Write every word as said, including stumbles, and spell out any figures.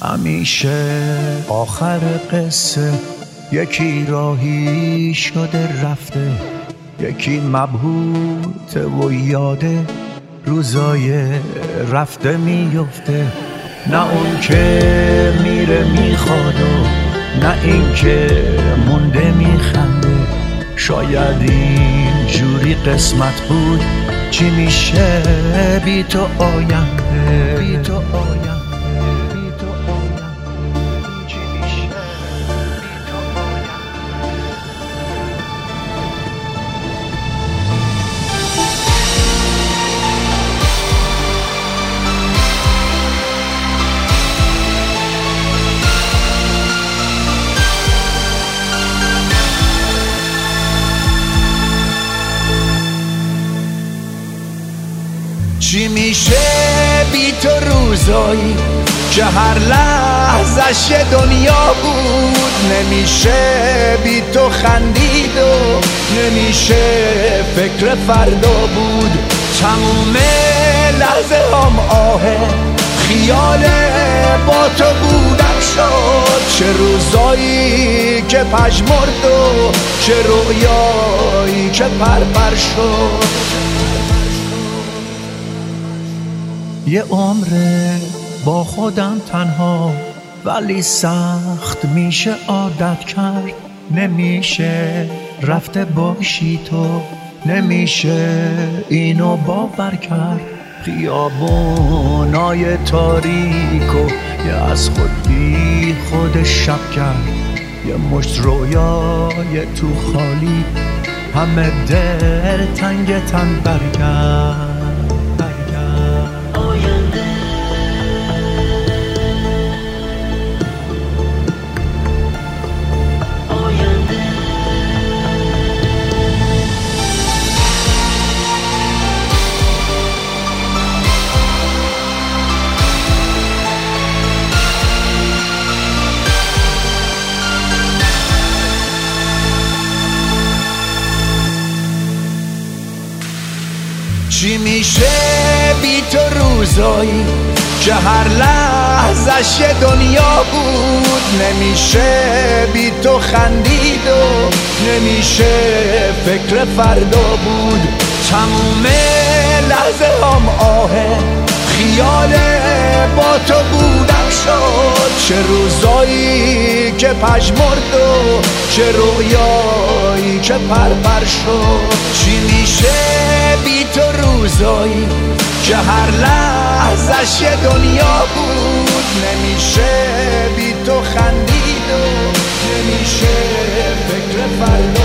همیشه آخر قصه یکی راهی شده رفته، یکی مبهوته و یاده روزای رفته میفته. نه اون که میره میخواد و نه این که مونده میخنده. شاید این جوری قسمت بود، چی میشه بی تو آینده، بی تو آینده. چی میشه بی تو روزایی که هر لحظش دنیا بود؟ نمیشه بی تو خندید و نمیشه فکر فردا بود. تموم لحظه هم آهه خیال با تو بودم شد. چه روزایی که پژمرد و چه رویایی که پرپر شد. یه عمره با خودم تنها، ولی سخت میشه عادت کرد. نمیشه رفته باشی تو، نمیشه اینو باور کرد. خیابونای تاریک و یه از خود بی خود شب کرد. یه مشت رویای تو خالی همه دل تنگ تن برگرد. چی میشه بی تو روزایی که هر لحظش دنیا بود؟ نمیشه بی تو خندید و نمیشه فکر فردا بود. تموم لحظه هم آهه خیال با تو بودم شد. چه روزایی که پژمرد و چه رویایی که پرپر شد. چی میشه بی تو روزایی که هر لحظش دنیا بود؟ نمیشه بی تو خندید و نمیشه فکر فردا